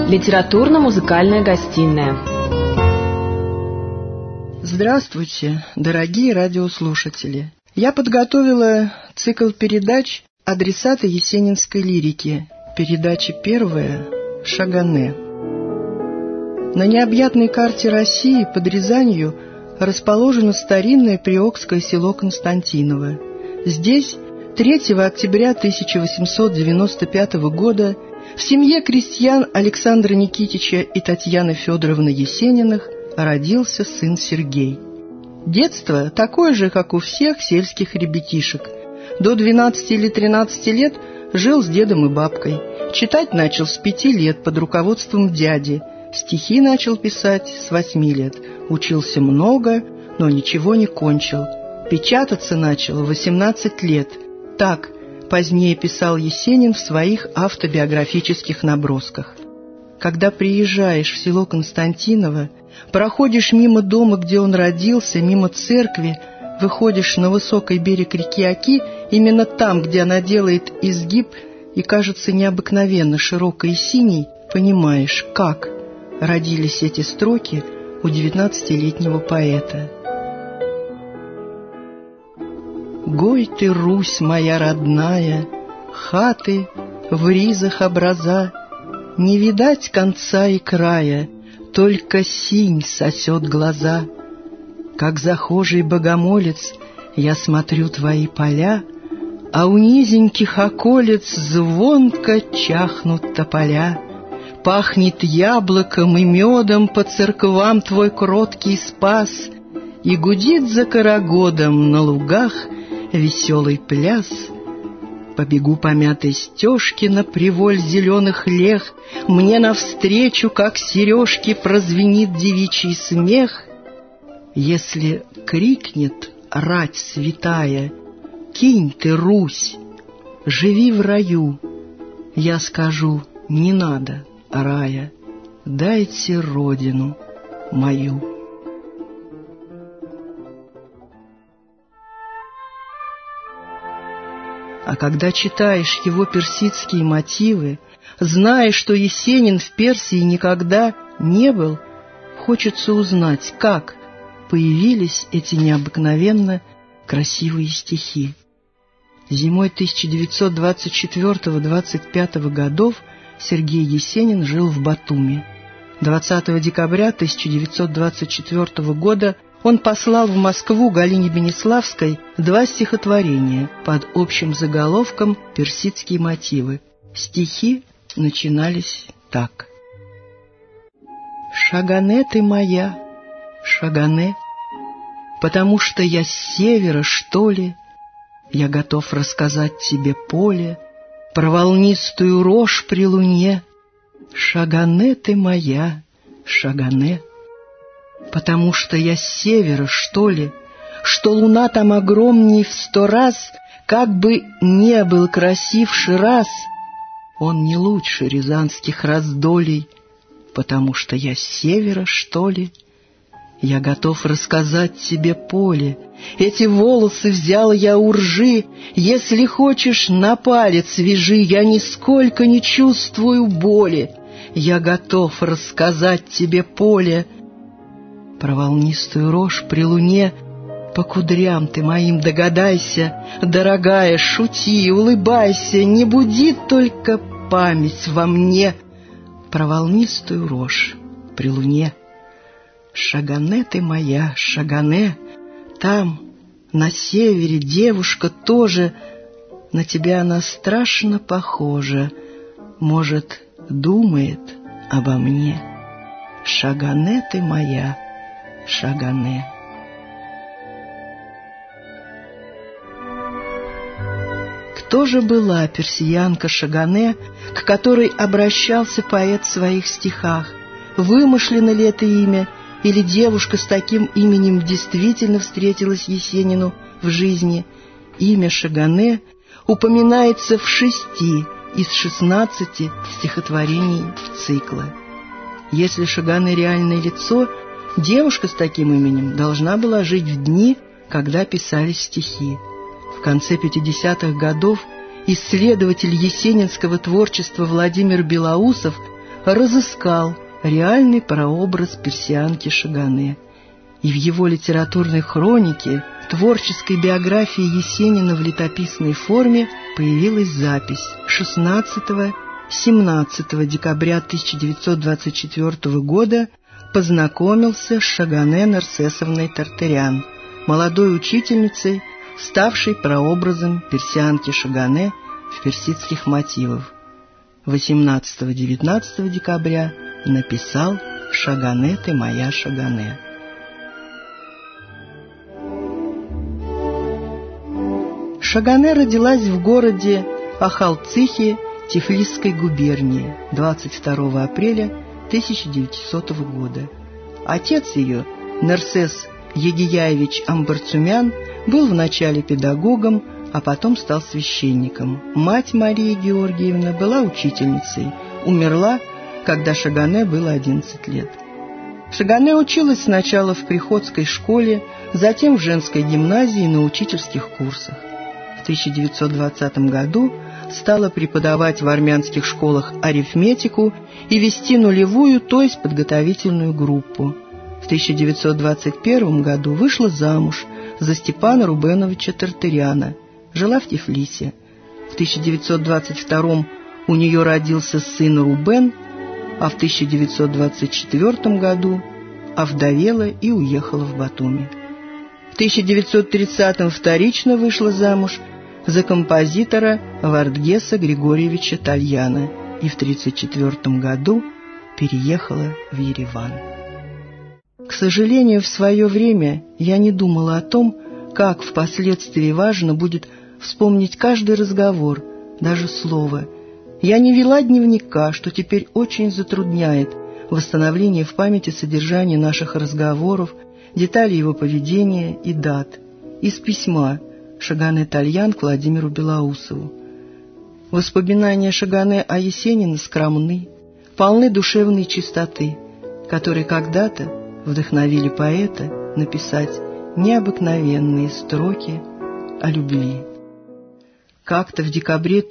Литературно-музыкальная гостиная. Здравствуйте, дорогие радиослушатели! Я подготовила цикл передач «Адресаты есенинской лирики». Передача первая «Шагане». На необъятной карте России под Рязанью расположено старинное приокское село Константиново. Здесь 3 октября 1895 года в семье крестьян Александра Никитича и Татьяны Федоровны Есениных родился сын Сергей. Детство такое же, как у всех сельских ребятишек. До 12 или 13 лет жил с дедом и бабкой. Читать начал с 5 лет под руководством дяди. Стихи начал писать с 8 лет. Учился много, но ничего не кончил. Печататься начал в 18 лет. Так позднее писал Есенин в своих автобиографических набросках. Когда приезжаешь в село Константиново, проходишь мимо дома, где он родился, мимо церкви, выходишь на высокий берег реки Оки, именно там, где она делает изгиб и кажется необыкновенно широкой и синей, понимаешь, как родились эти строки у 19-летнего поэта. «Гой ты, Русь моя родная, хаты в ризах образа, не видать конца и края, только синь сосет глаза. Как захожий богомолец я смотрю твои поля, а у низеньких околиц звонко чахнут тополя. Пахнет яблоком и медом по церквам твой кроткий спас, и гудит за карагодом на лугах веселый пляс. Побегу по мятой стежке на приволь зеленых лег, мне навстречу, как сережки, прозвенит девичий смех. Если крикнет рать святая: «Кинь ты, Русь, живи в раю!» Я скажу: не надо рая, дайте родину мою. А когда читаешь его персидские мотивы, зная, что Есенин в Персии никогда не был, хочется узнать, как появились эти необыкновенно красивые стихи. Зимой 1924-25 годов Сергей Есенин жил в Батуми. 20 декабря 1924 года он послал в Москву Галине Бениславской 2 стихотворения под общим заголовком «Персидские мотивы». Стихи начинались так. «Шагане ты моя, Шагане, потому что я с севера, что ли, я готов рассказать тебе поле, про волнистую рожь при луне. Шагане ты моя, Шагане, потому что я с севера, что ли, что луна там огромней в 100 раз, как бы не был красив Шираз, он не лучше рязанских раздолей, потому что я с севера, что ли, я готов рассказать тебе поле. Эти волосы взял я у ржи, если хочешь, на палец вяжи, я нисколько не чувствую боли, я готов рассказать тебе поле. Про волнистую рожь при луне, по кудрям ты моим догадайся, дорогая, шути, улыбайся, не буди только память во мне. Про волнистую рожь при луне. Шагане ты моя, Шагане, там, на севере, девушка тоже, на тебя она страшно похожа, может, думает обо мне. Шагане ты моя, Шагане. Кто же была персиянка Шагане, к которой обращался поэт в своих стихах? Вымышлено ли это имя, или девушка с таким именем действительно встретилась Есенину в жизни? Имя Шагане упоминается в 6 из 16 стихотворений цикла. Если Шагане реальное лицо, девушка с таким именем должна была жить в дни, когда писались стихи. В конце 50-х годов исследователь есенинского творчества Владимир Белоусов разыскал реальный прообраз персианки Шагане. И в его литературной хронике, творческой биографии Есенина в летописной форме появилась запись 16-17 декабря 1924 года познакомился с Шагане Нарсесовной Тартарян, молодой учительницей, ставшей прообразом персианки Шагане в персидских мотивах. 18-19 декабря написал «Шагане, ты моя Шагане». Шагане родилась в городе Ахалцихи Тифлисской губернии 22 апреля 1900 года. Отец ее, Нарсес Егияевич Амбарцумян, был вначале педагогом, а потом стал священником. Мать Мария Георгиевна была учительницей, умерла, когда Шагане было 11 лет. Шагане училась сначала в приходской школе, затем в женской гимназии на учительских курсах. В 1920 году стала преподавать в армянских школах арифметику и вести нулевую, то есть подготовительную группу. В 1921 году вышла замуж за Степана Рубеновича Тартаряна, жила в Тифлисе. В 1922 у нее родился сын Рубен, а в 1924 году овдовела и уехала в Батуми. В 1930 вторично вышла замуж за композитора Вардгеса Григорьевича Тальяна и в 1934 году переехала в Ереван. К сожалению, в свое время я не думала о том, как впоследствии важно будет вспомнить каждый разговор, даже слово. Я не вела дневника, что теперь очень затрудняет восстановление в памяти содержания наших разговоров, деталей его поведения и дат. Из письма Шагане Тальян к Владимиру Белоусову. Воспоминания Шагане о Есенине скромны, полны душевной чистоты, которые когда-то вдохновили поэта написать необыкновенные строки о любви. Как-то в декабре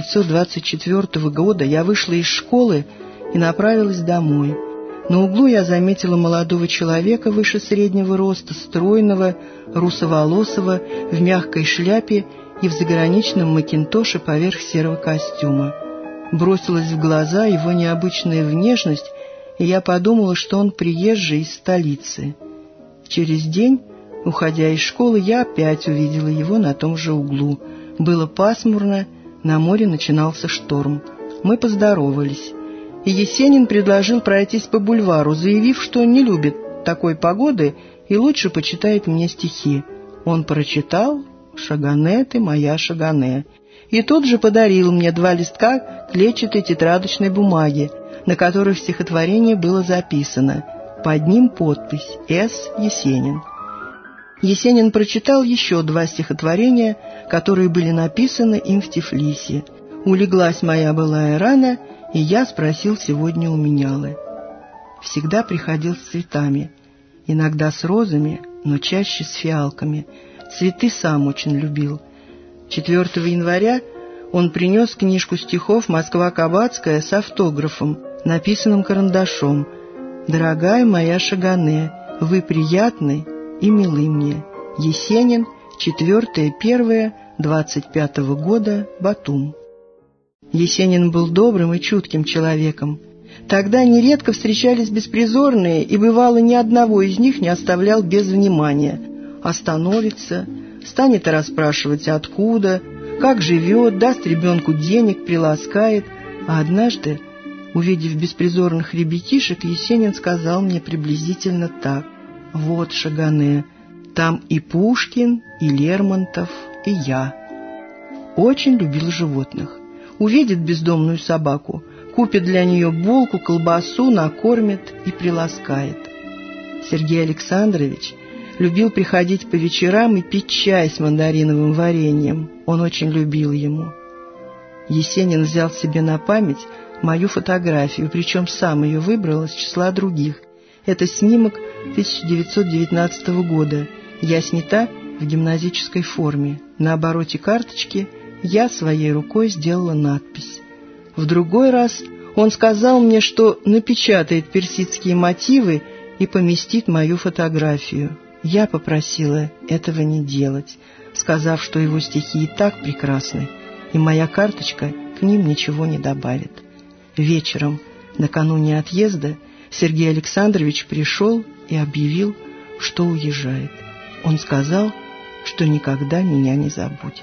1924 года я вышла из школы и направилась домой. На углу я заметила молодого человека выше среднего роста, стройного, русоволосого, в мягкой шляпе и в заграничном макинтоше поверх серого костюма. Бросилась в глаза его необычная внешность, и я подумала, что он приезжий из столицы. Через день, уходя из школы, я опять увидела его на том же углу. Было пасмурно, на море начинался шторм. Мы поздоровались, и Есенин предложил пройтись по бульвару, заявив, что не любит такой погоды и лучше почитает мне стихи. Он прочитал «Шагане, ты моя Шагане» и тут же подарил мне 2 листка клетчатой тетрадочной бумаги, на которых стихотворение было записано. Под ним подпись «С. Есенин». Есенин прочитал еще 2 стихотворения, которые были написаны им в Тифлисе. «Улеглась моя былая рана, и я спросил сегодня у менялы». Всегда приходил с цветами, иногда с розами, но чаще с фиалками. Цветы сам очень любил. 4 января он принес книжку стихов «Москва-Кабацкая» с автографом, написанным карандашом. «Дорогая моя Шагане, вы приятны и милы мне. Есенин, 4.1.25 года, Батум». Есенин был добрым и чутким человеком. Тогда нередко встречались беспризорные, и бывало ни одного из них не оставлял без внимания. Остановится, станет расспрашивать откуда, как живет, даст ребенку денег, приласкает. А однажды, увидев беспризорных ребятишек, Есенин сказал мне приблизительно так: «Вот, Шагане, там и Пушкин, и Лермонтов, и я». Очень любил животных. Увидит бездомную собаку, купит для нее булку, колбасу, накормит и приласкает. Сергей Александрович любил приходить по вечерам и пить чай с мандариновым вареньем. Он очень любил ему. Есенин взял себе на память мою фотографию, причем сам ее выбрал из числа других. Это снимок 1919 года. Я снята в гимназической форме. На обороте карточки я своей рукой сделала надпись. В другой раз Он сказал мне, что напечатает персидские мотивы и поместит мою фотографию. Я попросила этого не делать, сказав, что его стихи и так прекрасны, и моя карточка к ним ничего не добавит. Вечером, накануне отъезда, Сергей Александрович пришел и объявил, что уезжает. Он сказал, что никогда меня не забудет.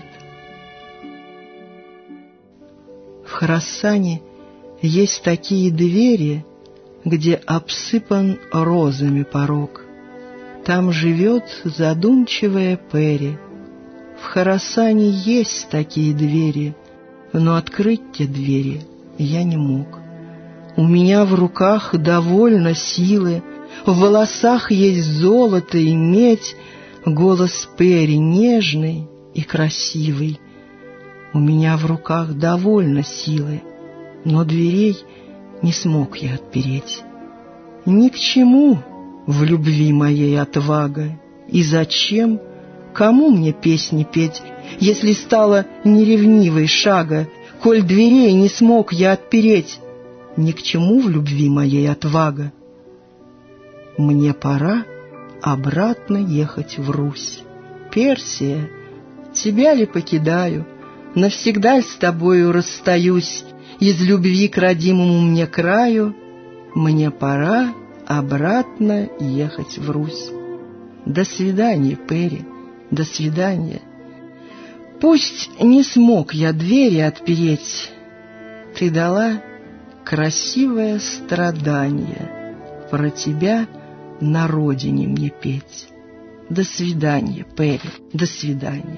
В Хорасане есть такие двери, где обсыпан розами порог. Там живет задумчивая Пери. В Хорасане есть такие двери, но открыть те двери я не мог. У меня в руках довольно силы, в волосах есть золото и медь, голос Пери нежный и красивый. У меня в руках довольно силы, но дверей не смог я отпереть. Ни к чему в любви моей отвага, и зачем, кому мне песни петь, если стала неревнивой шага, коль дверей не смог я отпереть? Ни к чему в любви моей отвага. Мне пора обратно ехать в Русь. Персия, тебя ли покидаю, навсегда ль с тобою расстаюсь, из любви к родимому мне краю? Мне пора обратно ехать в Русь. До свидания, Пери, до свидания. Пусть не смог я двери отпереть, ты дала красивое страдание про тебя на родине мне петь. До свидания, Пери, до свидания.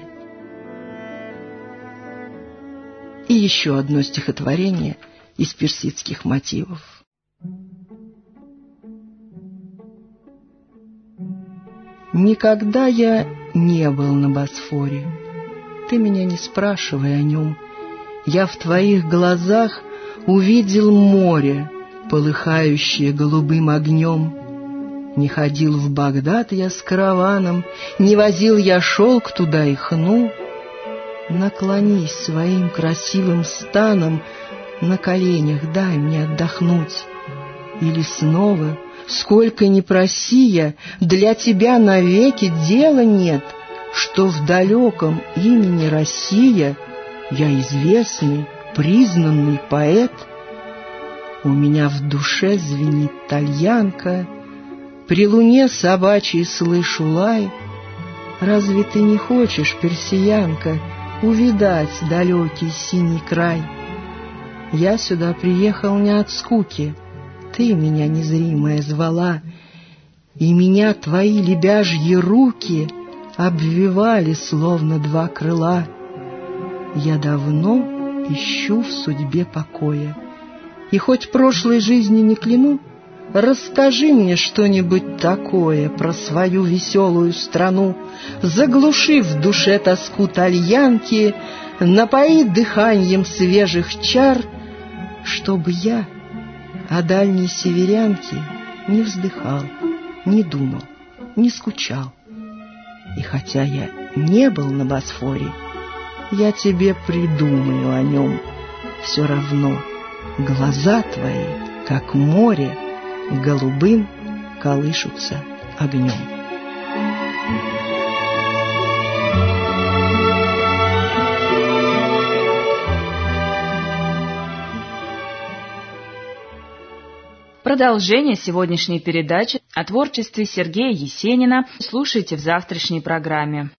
И еще одно стихотворение из персидских мотивов. Никогда я не был на Босфоре, ты меня не спрашивай о нем. Я в твоих глазах увидел море, полыхающее голубым огнем. Не ходил в Багдад я с караваном, не возил я шелк туда и хну. Наклонись своим красивым станом, на коленях дай мне отдохнуть. Или снова, сколько ни проси я, для тебя навеки дела нет, что в далеком имени Россия я известный, признанный поэт. У меня в душе звенит тальянка, при луне собачьей слышу лай. Разве ты не хочешь, персиянка, увидать далекий синий край? Я сюда приехал не от скуки, ты меня незримая звала, и меня твои лебяжьи руки обвивали, словно два крыла. Я давно ищу в судьбе покоя, и хоть прошлой жизни не кляну, расскажи мне что-нибудь такое про свою веселую страну, заглуши в душе тоску тальянки, напои дыханием свежих чар, чтобы я о дальней северянке не вздыхал, не думал, не скучал. И хотя я не был на Босфоре, я тебе придумаю о нем все равно. Глаза твои, как море, голубым колышутся огнем. Продолжение сегодняшней передачи о творчестве Сергея Есенина слушайте в завтрашней программе.